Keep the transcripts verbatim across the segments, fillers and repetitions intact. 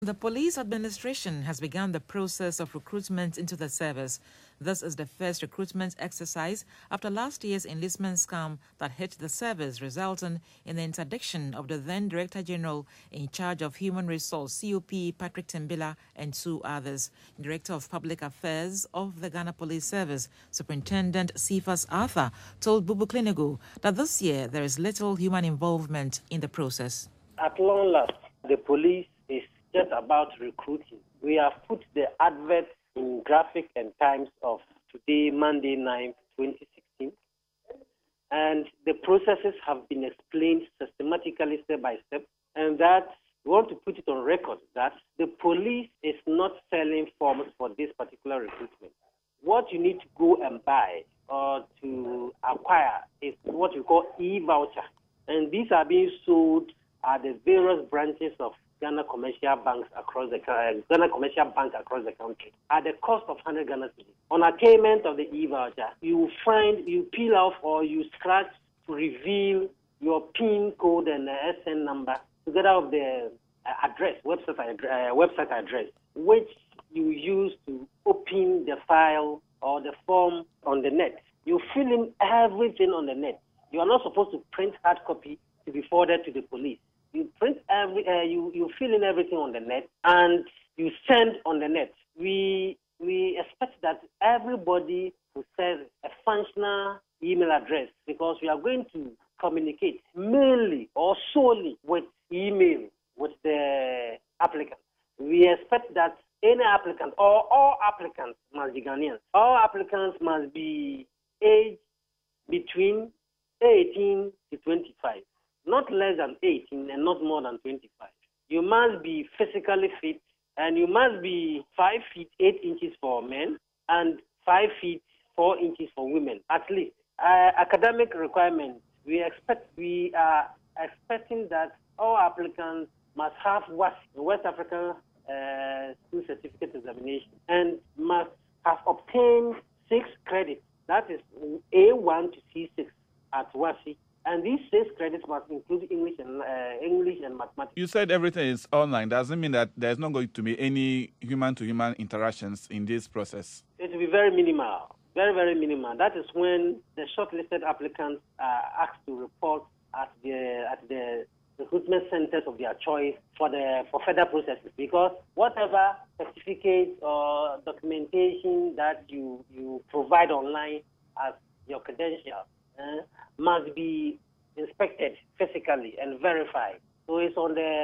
The police administration has begun the process of recruitment into the service. This is the first recruitment exercise after last year's enlistment scam that hit the service, resulting in the interdiction of the then Director General in charge of Human Resource, C O P, Patrick Tembila, and two others. Director of Public Affairs of the Ghana Police Service, Superintendent Cephas Arthur, told Bubu Clinigo that this year there is little human involvement in the process. At long last, the police is just about recruiting. We have put the advert in Graphic and Times of today, Monday ninth, twenty sixteen. And the processes have been explained systematically step by step. And that we want to put it on record that the police is not selling forms for this particular recruitment. What you need to go and buy or to acquire is what we call e-voucher. And these are being sold at the various branches of Ghana commercial banks across the uh, Ghana commercial bank across the country at the cost of one hundred Ghana cedis. On attainment of the e-voucher, you will find you peel off or you scratch to reveal your PIN code and uh, S N number together with the uh, address, website uh, website address, which you use to open the file or the form on the net. You fill in everything on the net. You are not supposed to print hard copy to be forwarded to the police. You print every, uh, you, you fill in everything on the net and you send on the net. We we expect that everybody will send a functional email address because we are going to communicate mainly or solely with email with the applicant. We expect that any applicant or all applicants must be Ghanaians. All applicants must be aged between eighteen to twenty-five. Not less than eighteen and not more than twenty-five. You must be physically fit and you must be five feet eight inches for men and five feet four inches for women, at least. Uh, academic requirements, we expect, we are expecting that all applicants must have WASC, the West African uh, School Certificate Examination, and must have obtained six credits. That is A one to C six at WASC. And these six credits must include English and uh, English and mathematics. You said everything is online. Doesn't mean that there's not going to be any human-to-human interactions in this process. It will be very minimal, very, very minimal. That is when the shortlisted applicants are asked to report at the at the recruitment centers of their choice for the for further processes. Because whatever certificate or documentation that you you provide online as your credentials Uh, must be inspected physically and verified. So it's on the,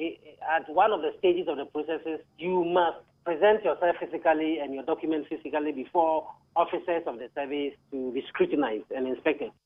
at one of the stages of the processes, you must present yourself physically and your documents physically before officers of the service to be scrutinized and inspected.